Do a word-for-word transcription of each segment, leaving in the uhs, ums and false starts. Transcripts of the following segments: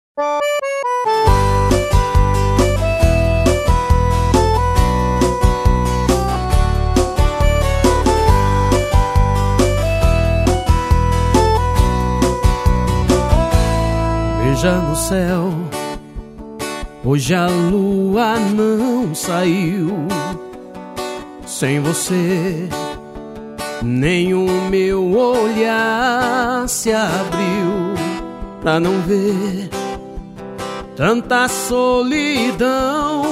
Veja no céu, hoje a lua não saiu. Sem você, nem o meu olhar se abriu pra não ver tanta solidão.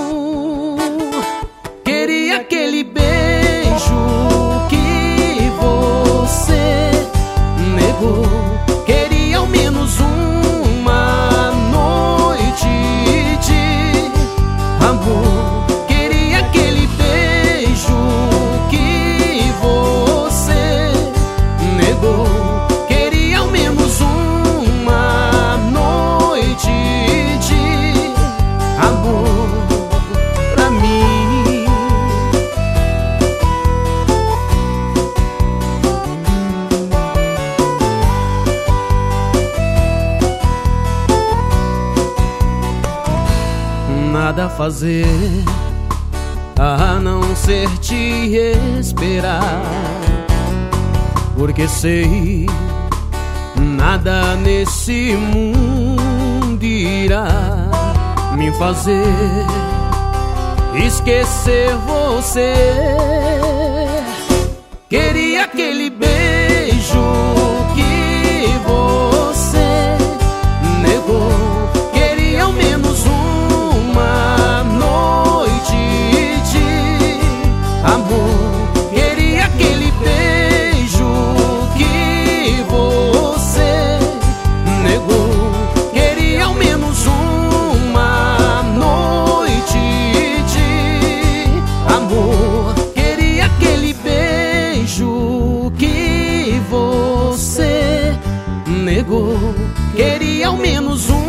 Queria aquele beijo que você negou. Queria ao menos uma noite de amor. Queria aquele beijo que você negou. Queria ao menos uma noite de amor pra mim. Nada a fazer a não ser te esperar, porque sei nada nesse mundo irá me fazer esquecer você. Queria aquele beijo que você negou. Queria ao menos uma noite de amor. Queria aquele beijo que você negou. Queria ao menos uma noite de amor. Queria aquele beijo que você negou. Queria ao menos um